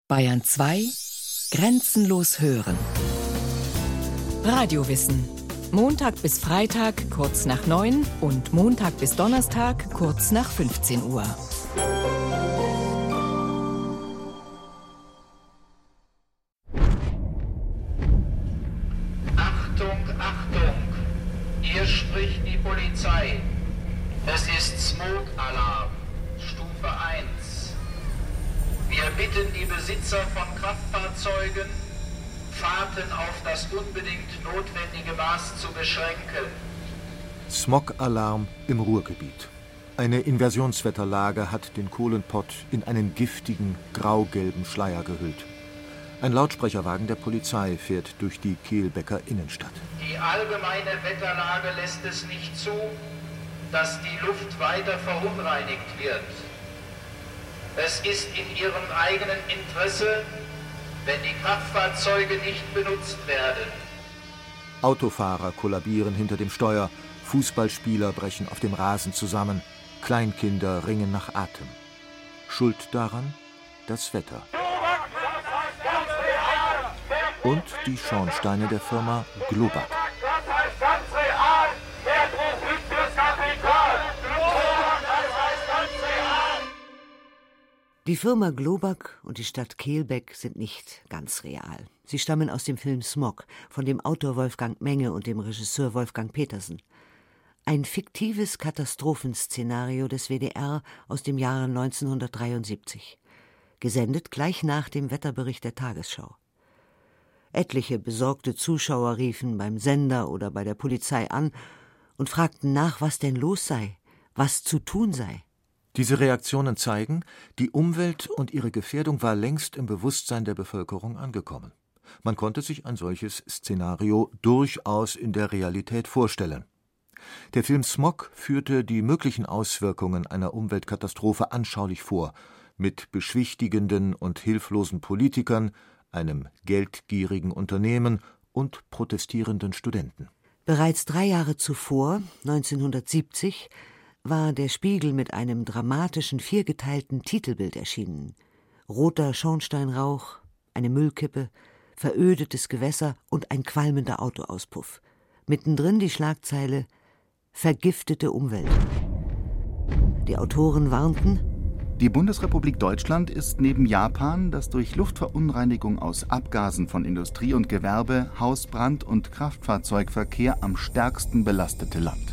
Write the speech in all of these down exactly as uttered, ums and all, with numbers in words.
Bayern zwei Grenzenlos hören. Radiowissen. Montag bis Freitag kurz nach neun und Montag bis Donnerstag kurz nach fünfzehn Uhr. Achtung, Achtung! Hier spricht die Polizei. Es ist Smoke-Alarm, Stufe eins. Wir bitten die Besitzer von Kraftfahrzeugen, Fahrten auf das unbedingt notwendige Maß zu beschränken. Smog-Alarm im Ruhrgebiet. Eine Inversionswetterlage hat den Kohlenpott in einen giftigen, grau-gelben Schleier gehüllt. Ein Lautsprecherwagen der Polizei fährt durch die Kehlbecker Innenstadt. Die allgemeine Wetterlage lässt es nicht zu, dass die Luft weiter verunreinigt wird. Es ist in ihrem eigenen Interesse, wenn die Kraftfahrzeuge nicht benutzt werden. Autofahrer kollabieren hinter dem Steuer, Fußballspieler brechen auf dem Rasen zusammen, Kleinkinder ringen nach Atem. Schuld daran das Wetter. Und die Schornsteine der Firma Globag. Die Firma Globag und die Stadt Kehlbeck sind nicht ganz real. Sie stammen aus dem Film Smog von dem Autor Wolfgang Menge und dem Regisseur Wolfgang Petersen. Ein fiktives Katastrophenszenario des W D R aus dem Jahre neunzehnhundertdreiundsiebzig. Gesendet gleich nach dem Wetterbericht der Tagesschau. Etliche besorgte Zuschauer riefen beim Sender oder bei der Polizei an und fragten nach, was denn los sei, was zu tun sei. Diese Reaktionen zeigen, die Umwelt und ihre Gefährdung war längst im Bewusstsein der Bevölkerung angekommen. Man konnte sich ein solches Szenario durchaus in der Realität vorstellen. Der Film Smog führte die möglichen Auswirkungen einer Umweltkatastrophe anschaulich vor, mit beschwichtigenden und hilflosen Politikern, einem geldgierigen Unternehmen und protestierenden Studenten. Bereits drei Jahre zuvor, neunzehnhundertsiebzig, war der Spiegel mit einem dramatischen viergeteilten Titelbild erschienen. Roter Schornsteinrauch, eine Müllkippe, verödetes Gewässer und ein qualmender Autoauspuff. Mittendrin die Schlagzeile »Vergiftete Umwelt«. Die Autoren warnten: Die Bundesrepublik Deutschland ist neben Japan das durch Luftverunreinigung aus Abgasen von Industrie und Gewerbe, Hausbrand- und Kraftfahrzeugverkehr am stärksten belastete Land.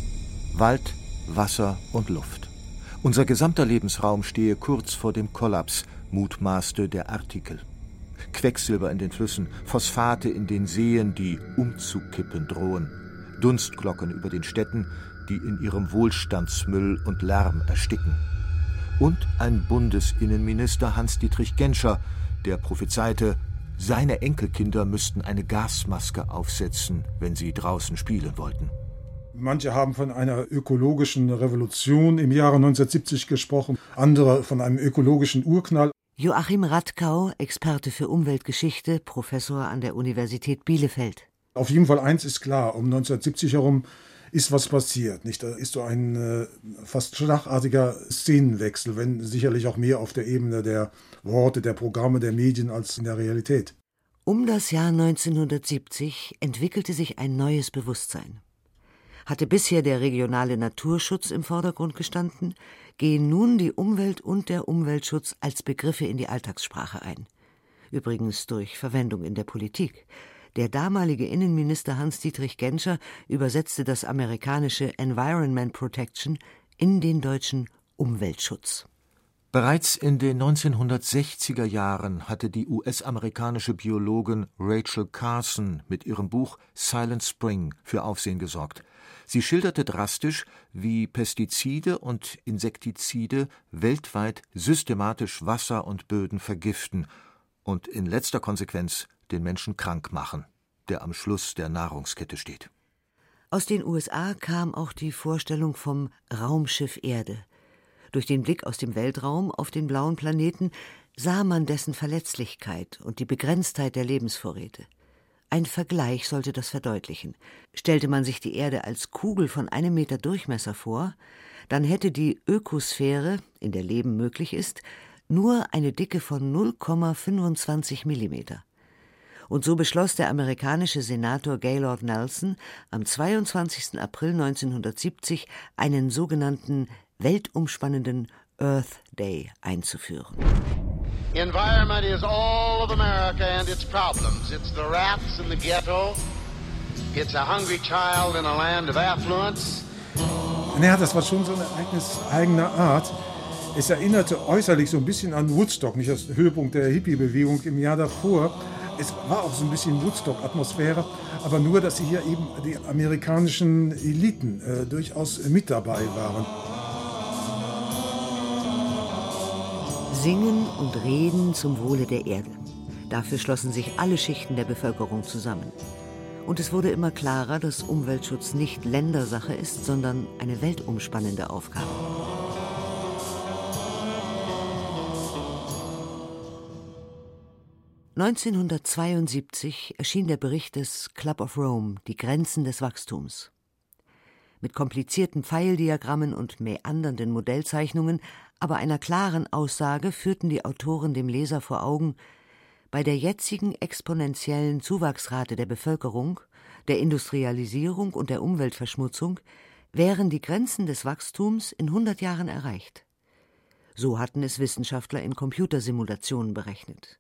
Wald, Wasser und Luft. Unser gesamter Lebensraum stehe kurz vor dem Kollaps, mutmaßte der Artikel. Quecksilber in den Flüssen, Phosphate in den Seen, die umzukippen drohen. Dunstglocken über den Städten, die in ihrem Wohlstandsmüll und Lärm ersticken. Und ein Bundesinnenminister Hans-Dietrich Genscher, der prophezeite, seine Enkelkinder müssten eine Gasmaske aufsetzen, wenn sie draußen spielen wollten. Manche haben von einer ökologischen Revolution im Jahre neunzehnhundertsiebzig gesprochen, andere von einem ökologischen Urknall. Joachim Radkau, Experte für Umweltgeschichte, Professor an der Universität Bielefeld. Auf jeden Fall eins ist klar, um neunzehnhundertsiebzig herum ist was passiert. Nicht? Da ist so ein äh, fast schlagartiger Szenenwechsel, wenn sicherlich auch mehr auf der Ebene der Worte, der Programme, der Medien als in der Realität. Um das Jahr neunzehnhundertsiebzig entwickelte sich ein neues Bewusstsein. Hatte bisher der regionale Naturschutz im Vordergrund gestanden, gehen nun die Umwelt und der Umweltschutz als Begriffe in die Alltagssprache ein. Übrigens durch Verwendung in der Politik. Der damalige Innenminister Hans-Dietrich Genscher übersetzte das amerikanische Environment Protection in den deutschen Umweltschutz. Bereits in den neunzehnhundertsechziger Jahren hatte die U S-amerikanische Biologin Rachel Carson mit ihrem Buch Silent Spring für Aufsehen gesorgt. Sie schilderte drastisch, wie Pestizide und Insektizide weltweit systematisch Wasser und Böden vergiften und in letzter Konsequenz den Menschen krank machen, der am Schluss der Nahrungskette steht. Aus den U S A kam auch die Vorstellung vom Raumschiff Erde. Durch den Blick aus dem Weltraum auf den blauen Planeten sah man dessen Verletzlichkeit und die Begrenztheit der Lebensvorräte. Ein Vergleich sollte das verdeutlichen. Stellte man sich die Erde als Kugel von einem Meter Durchmesser vor, dann hätte die Ökosphäre, in der Leben möglich ist, Nur eine Dicke von null Komma fünfundzwanzig Millimeter. Und so beschloss der amerikanische Senator Gaylord Nelson am zweiundzwanzigsten April neunzehnhundertsiebzig einen sogenannten weltumspannenden Earth Day einzuführen. Environment is all of America and its problems. It's the rats in the ghetto. It's a hungry child in a land of affluence. Naja, das war schon so ein Ereignis eigener Art. Es erinnerte äußerlich so ein bisschen an Woodstock, nicht das Höhepunkt der Hippie-Bewegung im Jahr davor. Es war auch so ein bisschen Woodstock-Atmosphäre, aber nur, dass hier eben die amerikanischen Eliten äh, durchaus mit dabei waren. Singen und reden zum Wohle der Erde. Dafür schlossen sich alle Schichten der Bevölkerung zusammen. Und es wurde immer klarer, dass Umweltschutz nicht Ländersache ist, sondern eine weltumspannende Aufgabe. neunzehnhundertzweiundsiebzig erschien der Bericht des Club of Rome, die Grenzen des Wachstums. Mit komplizierten Pfeildiagrammen und mäandernden Modellzeichnungen, aber einer klaren Aussage führten die Autoren dem Leser vor Augen: Bei der jetzigen exponentiellen Zuwachsrate der Bevölkerung, der Industrialisierung und der Umweltverschmutzung wären die Grenzen des Wachstums in hundert Jahren erreicht. So hatten es Wissenschaftler in Computersimulationen berechnet.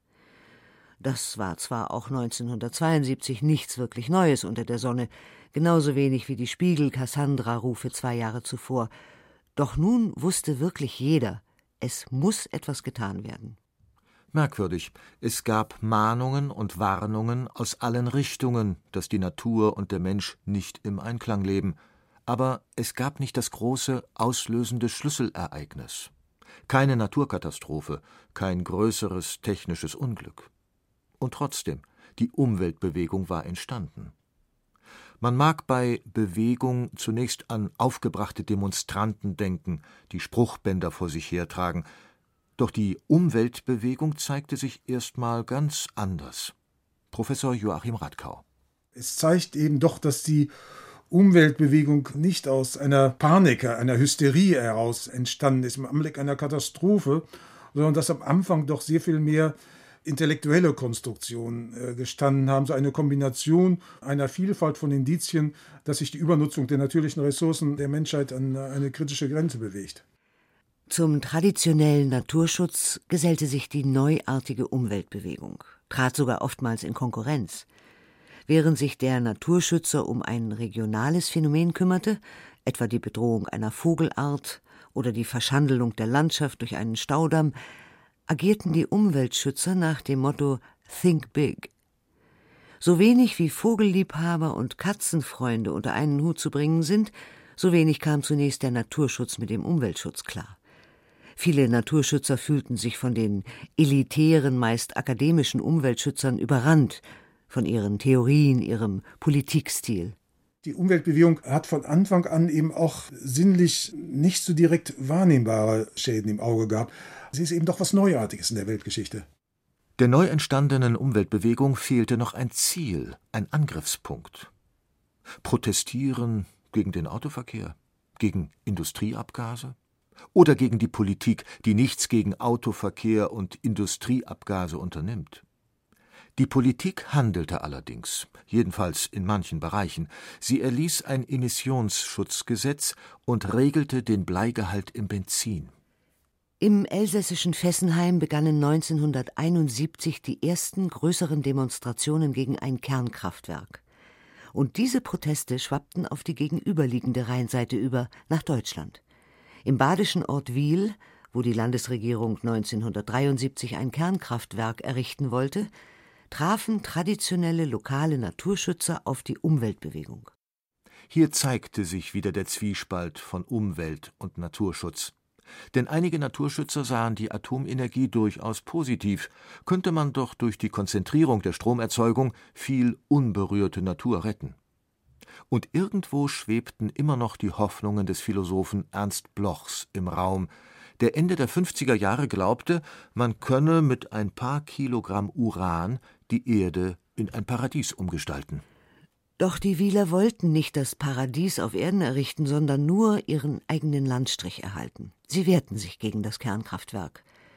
Das war zwar auch neunzehnhundertzweiundsiebzig nichts wirklich Neues unter der Sonne, genauso wenig wie die Spiegel-Cassandra-Rufe zwei Jahre zuvor. Doch nun wusste wirklich jeder, es muss etwas getan werden. Merkwürdig, es gab Mahnungen und Warnungen aus allen Richtungen, dass die Natur und der Mensch nicht im Einklang leben. Aber es gab nicht das große, auslösende Schlüsselereignis. Keine Naturkatastrophe, kein größeres technisches Unglück. Und trotzdem, die Umweltbewegung war entstanden. Man mag bei Bewegung zunächst an aufgebrachte Demonstranten denken, die Spruchbänder vor sich hertragen. Doch die Umweltbewegung zeigte sich erstmal ganz anders. Professor Joachim Radkau. Es zeigt eben doch, dass die Umweltbewegung nicht aus einer Panik, einer Hysterie heraus entstanden ist, im Anblick einer Katastrophe, sondern dass am Anfang doch sehr viel mehr intellektuelle Konstruktionen äh, gestanden haben, so eine Kombination einer Vielfalt von Indizien, dass sich die Übernutzung der natürlichen Ressourcen der Menschheit an eine kritische Grenze bewegt. Zum traditionellen Naturschutz gesellte sich die neuartige Umweltbewegung, trat sogar oftmals in Konkurrenz. Während sich der Naturschützer um ein regionales Phänomen kümmerte, etwa die Bedrohung einer Vogelart oder die Verschandelung der Landschaft durch einen Staudamm, agierten die Umweltschützer nach dem Motto Think Big. So wenig wie Vogelliebhaber und Katzenfreunde unter einen Hut zu bringen sind, so wenig kam zunächst der Naturschutz mit dem Umweltschutz klar. Viele Naturschützer fühlten sich von den elitären, meist akademischen Umweltschützern überrannt, von ihren Theorien, ihrem Politikstil. Die Umweltbewegung hat von Anfang an eben auch sinnlich nicht so direkt wahrnehmbare Schäden im Auge gehabt. Sie ist eben doch was Neuartiges in der Weltgeschichte. Der neu entstandenen Umweltbewegung fehlte noch ein Ziel, ein Angriffspunkt. Protestieren gegen den Autoverkehr, gegen Industrieabgase oder gegen die Politik, die nichts gegen Autoverkehr und Industrieabgase unternimmt. Die Politik handelte allerdings, jedenfalls in manchen Bereichen. Sie erließ ein Emissionsschutzgesetz und regelte den Bleigehalt im Benzin. Im elsässischen Fessenheim begannen neunzehnhunderteinundsiebzig die ersten größeren Demonstrationen gegen ein Kernkraftwerk. Und diese Proteste schwappten auf die gegenüberliegende Rheinseite über, nach Deutschland. Im badischen Ort Wiel, wo die Landesregierung neunzehnhundertdreiundsiebzig ein Kernkraftwerk errichten wollte, trafen traditionelle lokale Naturschützer auf die Umweltbewegung. Hier zeigte sich wieder der Zwiespalt von Umwelt- und Naturschutz. Denn einige Naturschützer sahen die Atomenergie durchaus positiv, könnte man doch durch die Konzentrierung der Stromerzeugung viel unberührte Natur retten. Und irgendwo schwebten immer noch die Hoffnungen des Philosophen Ernst Blochs im Raum, der Ende der fünfziger Jahre glaubte, man könne mit ein paar Kilogramm Uran die Erde in ein Paradies umgestalten. Doch die Wieler wollten nicht das Paradies auf Erden errichten, sondern nur ihren eigenen Landstrich erhalten. Sie wehrten sich gegen das Kernkraftwerk.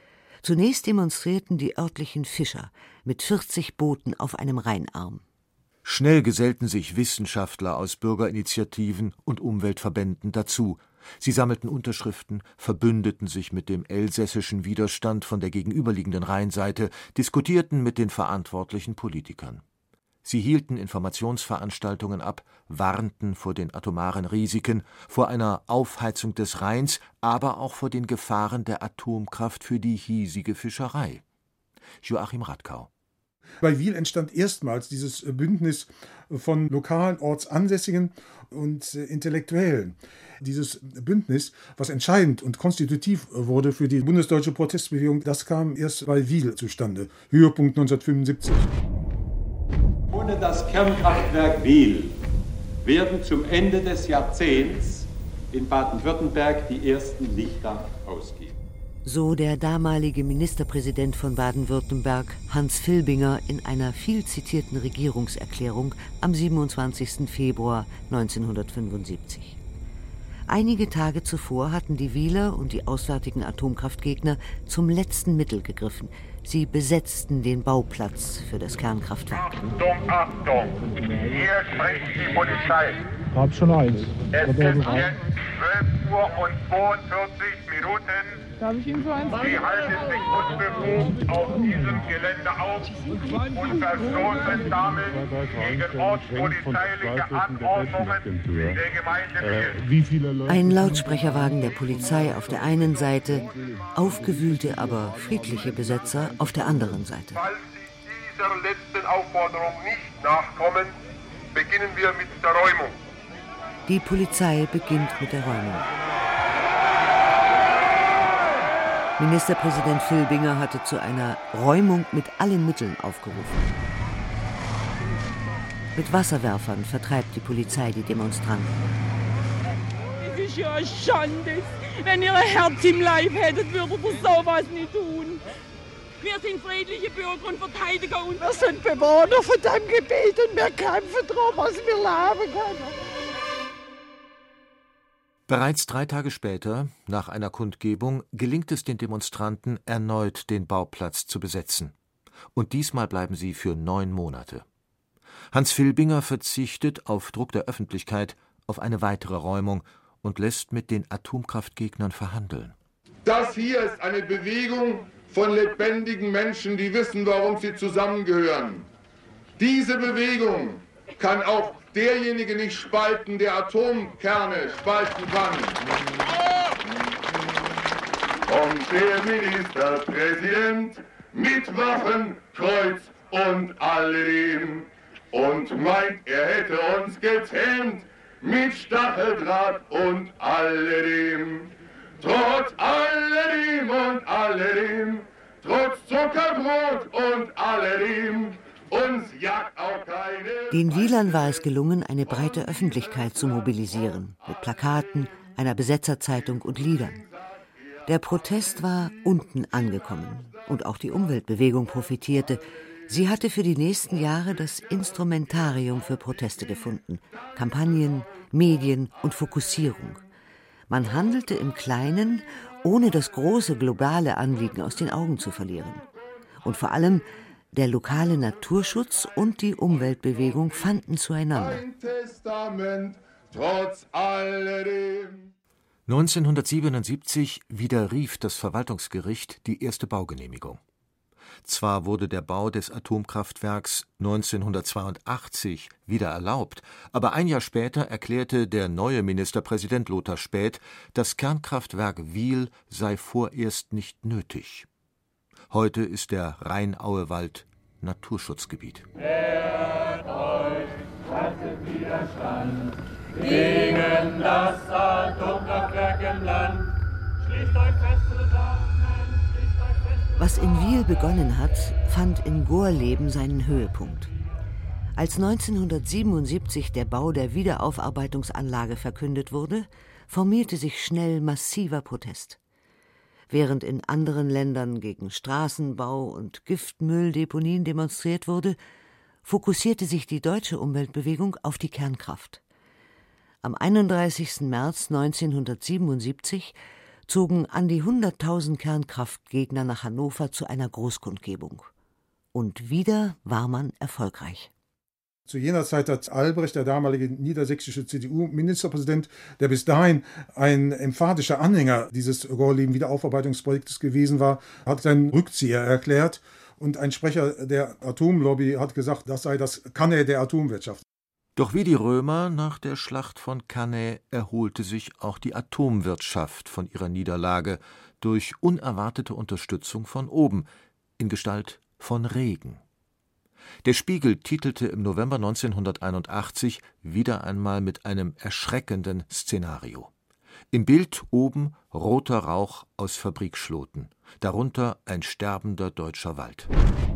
Zunächst demonstrierten die örtlichen Fischer mit vierzig Booten auf einem Rheinarm. Schnell gesellten sich Wissenschaftler aus Bürgerinitiativen und Umweltverbänden dazu. Sie sammelten Unterschriften, verbündeten sich mit dem elsässischen Widerstand von der gegenüberliegenden Rheinseite, diskutierten mit den verantwortlichen Politikern. Sie hielten Informationsveranstaltungen ab, warnten vor den atomaren Risiken, vor einer Aufheizung des Rheins, aber auch vor den Gefahren der Atomkraft für die hiesige Fischerei. Joachim Radkau. Bei Wil entstand erstmals dieses Bündnis von lokalen, ortsansässigen und Intellektuellen. Dieses Bündnis, was entscheidend und konstitutiv wurde für die bundesdeutsche Protestbewegung, das kam erst bei Wil zustande. Höhepunkt neunzehnhundertfünfundsiebzig. Ohne das Kernkraftwerk Wil werden zum Ende des Jahrzehnts in Baden-Württemberg die ersten Lichter ausgehen. So der damalige Ministerpräsident von Baden-Württemberg, Hans Filbinger, in einer viel zitierten Regierungserklärung am siebenundzwanzigsten Februar neunzehnhundertfünfundsiebzig. Einige Tage zuvor hatten die Wiler und die auswärtigen Atomkraftgegner zum letzten Mittel gegriffen. Sie besetzten den Bauplatz für das Kernkraftwerk. Achtung, Achtung! Hier spricht die Polizei. Hab schon eins. Es ist jetzt zwölf Uhr und zweiundvierzig Minuten. Darf ich Ihnen so eins? Sie halten sich unbefugt auf diesem Gelände auf und verstoßen damit gegen ortspolizeiliche Anordnungen der Gemeinde. Ein Lautsprecherwagen der Polizei auf der einen Seite, aufgewühlte, aber friedliche Besetzer auf der anderen Seite. Falls Sie dieser letzten Aufforderung nicht nachkommen, beginnen wir mit der Räumung. Die Polizei beginnt mit der Räumung. Ministerpräsident Filbinger hatte zu einer Räumung mit allen Mitteln aufgerufen. Mit Wasserwerfern vertreibt die Polizei die Demonstranten. Es ist ja eine Schande. Wenn ihr ein Herz im Leib hättet, würdet ihr sowas nicht tun. Wir sind friedliche Bürger und Verteidiger und wir sind Bewohner von diesem Gebiet und wir kämpfen darum, was wir leben können. Bereits drei Tage später, nach einer Kundgebung, gelingt es den Demonstranten, erneut den Bauplatz zu besetzen. Und diesmal bleiben sie für neun Monate. Hans Filbinger verzichtet auf Druck der Öffentlichkeit auf eine weitere Räumung und lässt mit den Atomkraftgegnern verhandeln. Das hier ist eine Bewegung von lebendigen Menschen, die wissen, warum sie zusammengehören. Diese Bewegung kann auch derjenige nicht spalten, der Atomkerne spalten kann. Und der Ministerpräsident mit Waffen, Kreuz und alledem und meint, er hätte uns gezähmt mit Stacheldraht und alledem. Trotz alledem und alledem, trotz Zuckerbrot und alledem, uns jagt auch keine... Den Wilern war es gelungen, eine breite Öffentlichkeit zu mobilisieren, mit Plakaten, einer Besetzerzeitung und Liedern. Der Protest war unten angekommen und auch die Umweltbewegung profitierte. Sie hatte für die nächsten Jahre das Instrumentarium für Proteste gefunden: Kampagnen, Medien und Fokussierung. Man handelte im Kleinen, ohne das große globale Anliegen aus den Augen zu verlieren. Und vor allem der lokale Naturschutz und die Umweltbewegung fanden zueinander. Ein Testament, trotz alledem. neunzehnhundertsiebenundsiebzig widerrief das Verwaltungsgericht die erste Baugenehmigung. Zwar wurde der Bau des Atomkraftwerks neunzehnhundertzweiundachtzig wieder erlaubt, aber ein Jahr später erklärte der neue Ministerpräsident Lothar Späth, das Kernkraftwerk Wil sei vorerst nicht nötig. Heute ist der Rheinauewald Naturschutzgebiet. Wehrt euch, haltet Widerstand gegen das Atomkraftwerk im Land. Schließt euch fest, Soldaten, schließt euch fest. Was in Wil begonnen hat, fand in Gorleben seinen Höhepunkt. Als neunzehnhundertsiebenundsiebzig der Bau der Wiederaufarbeitungsanlage verkündet wurde, formierte sich schnell massiver Protest. Während in anderen Ländern gegen Straßenbau und Giftmülldeponien demonstriert wurde, fokussierte sich die deutsche Umweltbewegung auf die Kernkraft. Am einunddreißigsten März neunzehnhundertsiebenundsiebzig zogen an die hunderttausend Kernkraftgegner nach Hannover zu einer Großkundgebung. Und wieder war man erfolgreich. Zu jener Zeit hat Albrecht, der damalige niedersächsische C D U-Ministerpräsident, der bis dahin ein emphatischer Anhänger dieses Gorleben-Wiederaufarbeitungsprojektes gewesen war, hat seinen Rückzieher erklärt. Und ein Sprecher der Atomlobby hat gesagt, das sei das Cannae der Atomwirtschaft. Doch wie die Römer nach der Schlacht von Cannae erholte sich auch die Atomwirtschaft von ihrer Niederlage durch unerwartete Unterstützung von oben, in Gestalt von Regen. Der Spiegel titelte im November neunzehnhunderteinundachtzig wieder einmal mit einem erschreckenden Szenario. Im Bild oben roter Rauch aus Fabrikschloten, darunter ein sterbender deutscher Wald.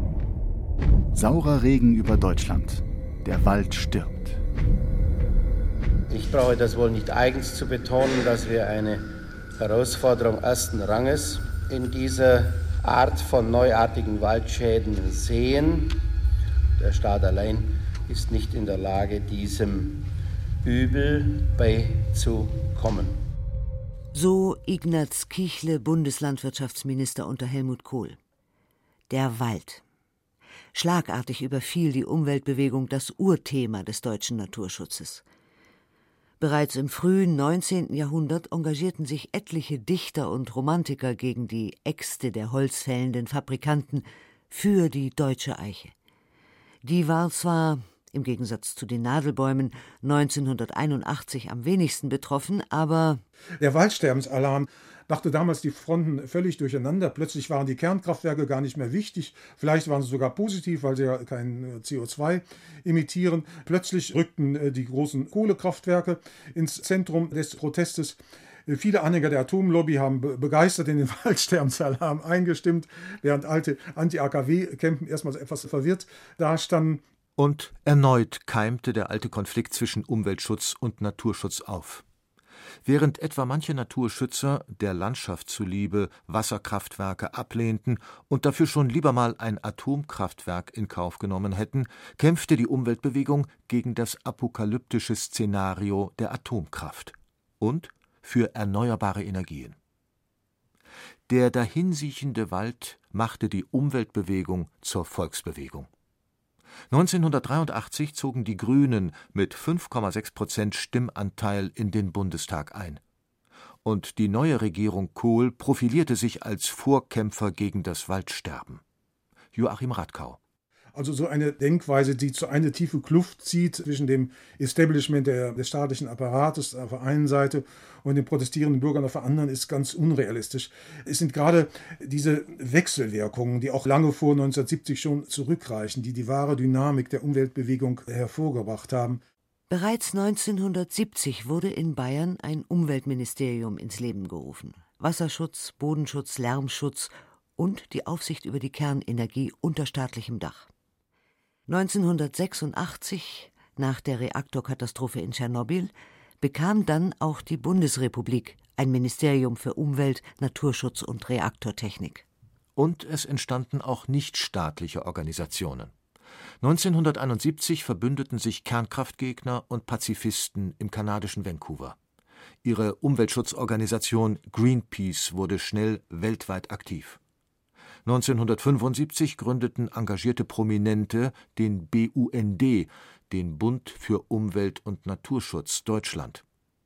Saurer Regen über Deutschland. Der Wald stirbt. Ich brauche das wohl nicht eigens zu betonen, dass wir eine Herausforderung ersten Ranges in dieser Art von neuartigen Waldschäden sehen. Der Staat allein ist nicht in der Lage, diesem Übel beizukommen. So Ignaz Kichle, Bundeslandwirtschaftsminister unter Helmut Kohl. Der Wald. Schlagartig überfiel die Umweltbewegung das Urthema des deutschen Naturschutzes. Bereits im frühen neunzehnten Jahrhundert engagierten sich etliche Dichter und Romantiker gegen die Äxte der holzfällenden Fabrikanten für die deutsche Eiche. Die war zwar, im Gegensatz zu den Nadelbäumen, neunzehnhunderteinundachtzig am wenigsten betroffen, aber der Waldsterbensalarm brachte damals die Fronten völlig durcheinander. Plötzlich waren die Kernkraftwerke gar nicht mehr wichtig. Vielleicht waren sie sogar positiv, weil sie ja kein C O zwei emittieren. Plötzlich rückten die großen Kohlekraftwerke ins Zentrum des Protestes. Viele Anhänger der Atomlobby haben begeistert in den Waldsterbensalarm eingestimmt, während alte Anti-A K W-Campen erstmals etwas verwirrt dastanden. Und erneut keimte der alte Konflikt zwischen Umweltschutz und Naturschutz auf. Während etwa manche Naturschützer der Landschaft zuliebe Wasserkraftwerke ablehnten und dafür schon lieber mal ein Atomkraftwerk in Kauf genommen hätten, kämpfte die Umweltbewegung gegen das apokalyptische Szenario der Atomkraft und für erneuerbare Energien. Der dahinsiechende Wald machte die Umweltbewegung zur Volksbewegung. neunzehnhundertdreiundachtzig zogen die Grünen mit fünf Komma sechs Prozent Stimmanteil in den Bundestag ein. Und die neue Regierung Kohl profilierte sich als Vorkämpfer gegen das Waldsterben. Joachim Radkau. Also so eine Denkweise, die zu einer tiefe Kluft zieht zwischen dem Establishment der, des staatlichen Apparates auf der einen Seite und den protestierenden Bürgern auf der anderen, ist ganz unrealistisch. Es sind gerade diese Wechselwirkungen, die auch lange vor neunzehnhundertsiebzig schon zurückreichen, die die wahre Dynamik der Umweltbewegung hervorgebracht haben. Bereits neunzehnhundertsiebzig wurde in Bayern ein Umweltministerium ins Leben gerufen. Wasserschutz, Bodenschutz, Lärmschutz und die Aufsicht über die Kernenergie unter staatlichem Dach. neunzehnhundertsechsundachtzig, nach der Reaktorkatastrophe in Tschernobyl, bekam dann auch die Bundesrepublik ein Ministerium für Umwelt, Naturschutz und Reaktortechnik. Und es entstanden auch nichtstaatliche Organisationen. neunzehnhunderteinundsiebzig verbündeten sich Kernkraftgegner und Pazifisten im kanadischen Vancouver. Ihre Umweltschutzorganisation Greenpeace wurde schnell weltweit aktiv. neunzehnhundertfünfundsiebzig gründeten engagierte Prominente den B U N D, den Bund für Umwelt- und Naturschutz Deutschland.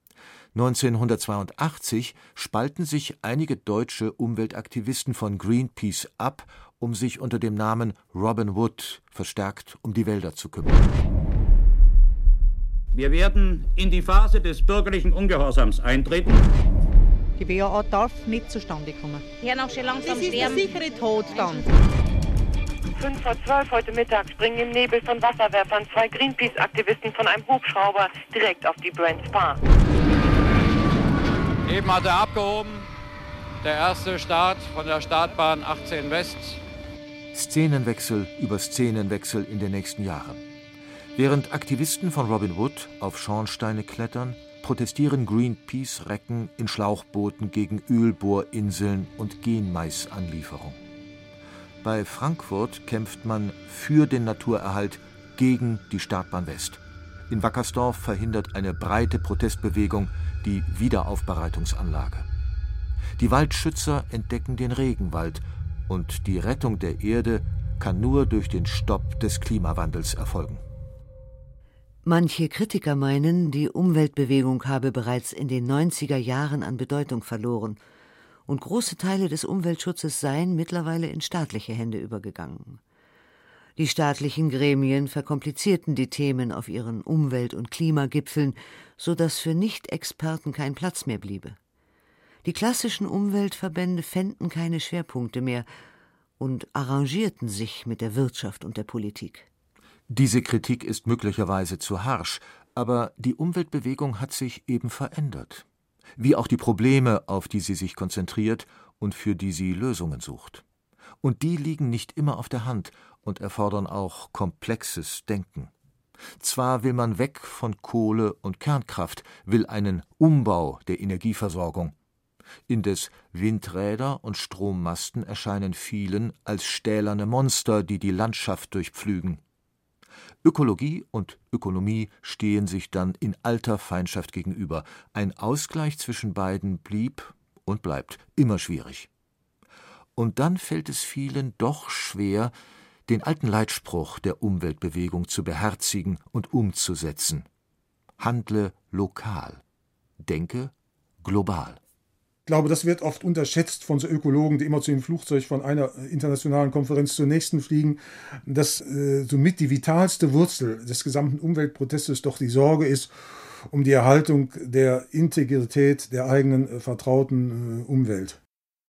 neunzehnhundertzweiundachtzig spalten sich einige deutsche Umweltaktivisten von Greenpeace ab, um sich unter dem Namen Robin Wood verstärkt um die Wälder zu kümmern. Wir werden in die Phase des bürgerlichen Ungehorsams eintreten. Die W A A darf nicht zustande kommen. Ja, noch schon langsam das ist der sichere Tod dann. fünf vor zwölf heute Mittag springen im Nebel von Wasserwerfern zwei Greenpeace-Aktivisten von einem Hubschrauber direkt auf die Brent Spar. Eben hat er abgehoben, der erste Start von der Startbahn achtzehn West. Szenenwechsel über Szenenwechsel in den nächsten Jahren. Während Aktivisten von Robin Wood auf Schornsteine klettern, protestieren Greenpeace-Recken in Schlauchbooten gegen Ölbohrinseln und Genmaisanlieferung. Bei Frankfurt kämpft man für den Naturerhalt gegen die Startbahn West. In Wackersdorf verhindert eine breite Protestbewegung die Wiederaufbereitungsanlage. Die Waldschützer entdecken den Regenwald und die Rettung der Erde kann nur durch den Stopp des Klimawandels erfolgen. Manche Kritiker meinen, die Umweltbewegung habe bereits in den neunziger Jahren an Bedeutung verloren und große Teile des Umweltschutzes seien mittlerweile in staatliche Hände übergegangen. Die staatlichen Gremien verkomplizierten die Themen auf ihren Umwelt- und Klimagipfeln, sodass für Nicht-Experten kein Platz mehr bliebe. Die klassischen Umweltverbände fänden keine Schwerpunkte mehr und arrangierten sich mit der Wirtschaft und der Politik. Diese Kritik ist möglicherweise zu harsch, aber die Umweltbewegung hat sich eben verändert. Wie auch die Probleme, auf die sie sich konzentriert und für die sie Lösungen sucht. Und die liegen nicht immer auf der Hand und erfordern auch komplexes Denken. Zwar will man weg von Kohle und Kernkraft, will einen Umbau der Energieversorgung. Indes Windräder und Strommasten erscheinen vielen als stählerne Monster, die die Landschaft durchpflügen. Ökologie und Ökonomie stehen sich dann in alter Feindschaft gegenüber. Ein Ausgleich zwischen beiden blieb und bleibt immer schwierig. Und dann fällt es vielen doch schwer, den alten Leitspruch der Umweltbewegung zu beherzigen und umzusetzen. Handle lokal, denke global. Ich glaube, das wird oft unterschätzt von so Ökologen, die immer zu dem Flugzeug von einer internationalen Konferenz zur nächsten fliegen, dass äh, somit die vitalste Wurzel des gesamten Umweltprotestes doch die Sorge ist um die Erhaltung der Integrität der eigenen äh, vertrauten äh, Umwelt.